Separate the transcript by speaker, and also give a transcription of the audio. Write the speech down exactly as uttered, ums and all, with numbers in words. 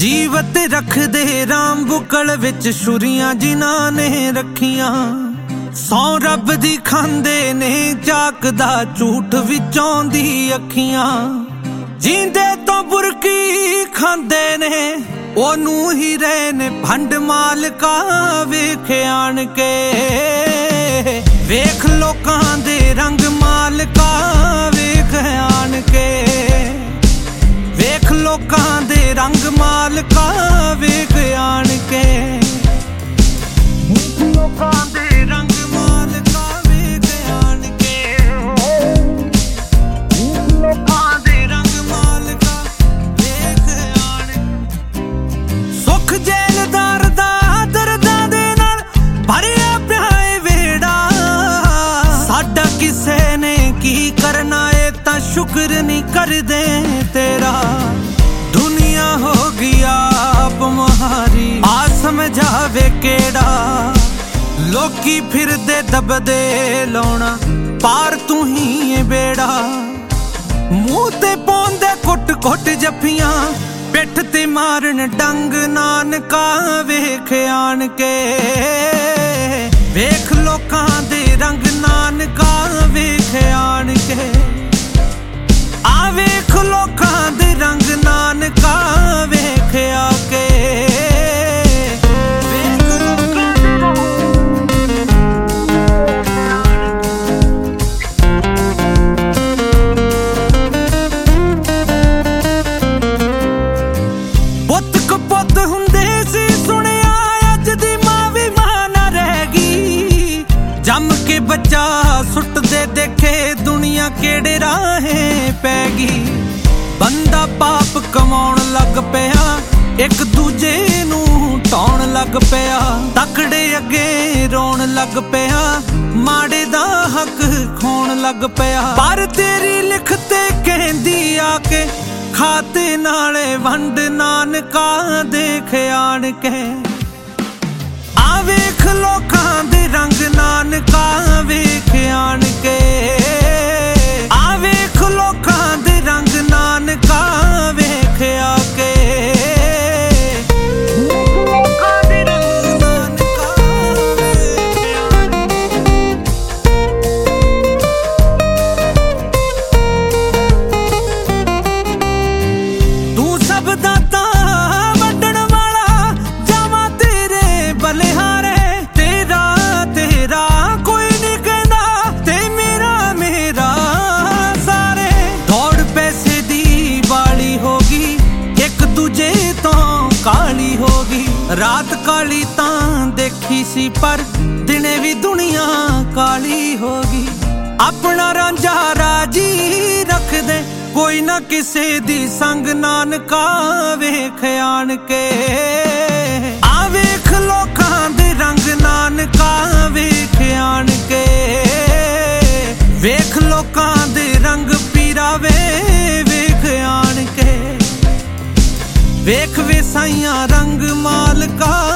Speaker 1: जीवत रख दे राम बुकल विच छुरियां जिन्हां ने रखियां सौ रब दी खांदे ने झाकदा झूठ विचों दी अखियां जींदे तो बुरकी खांदे ने ओनू ही रहे ने भंड मालका वेख आण के वेख लोकां दे रंग मालका वेख आण के वेख लोकां दे रंग मालका वेख आण के लोकां दे रंग मालका वेख आण के लोकां दे रंग मालका वेख आण सुख जेलदार दा दर्दां दे नाल भरिया पिया ए वेड़ा साडा किसे ने की करना ए तां शुक्र नहीं करदे तेरा दुनिया हो गया आप महारी आ समझावे केड़ा लोकी फिर दे दबदे लाउणा पार तू ही ए बेड़ा मुंह ते पौंदे कुट कुट जफियां पिठ ते मारन डंग नानका वेख आण के वेख लोकां दे रंग नानका वेख आण के आ वेख लोकां दे रंग नानका वेख आके पुत कपुत हुंदे सी सुनिया अज दी मां भी मां ना रहेगी जम के बच्चा सुट दे देखे दुनिया केड़े राहे पैगी बंदा पाप कमाउण लग पिया एक दूजे नू ढाउण लग पिया तकड़े अगे रोण लग पिया माड़े दा हक खोण लग पिया पर तेरी लिखते कहंदी आके खाते नाले वंड नानका देख आण के आ वेख लोकां दे रंग नानका वेख आण के आ वेख लोकां दे रंग नानका वेख आके लोकां दे रंग नानका तू सब दाता वंडण वाला जावां तेरे बलिहारे तेरा तेरा कोई नहीं कहंदा ते मेरा मेरा सारे दौड़ पैसे दी वाली होगी एक दूजे तो काली होगी रात काली तां देखी सी पर दिने भी दुनिया काली होगी अपना रांझा राजी रख दे कोई ना किसे दी संग नानका वेख आण के आ वेख लोकां दे रंग नानका वेख आण के वेख लोकां दे रंग पीरावे वेख आण के वेख वे साइयां रंग मालका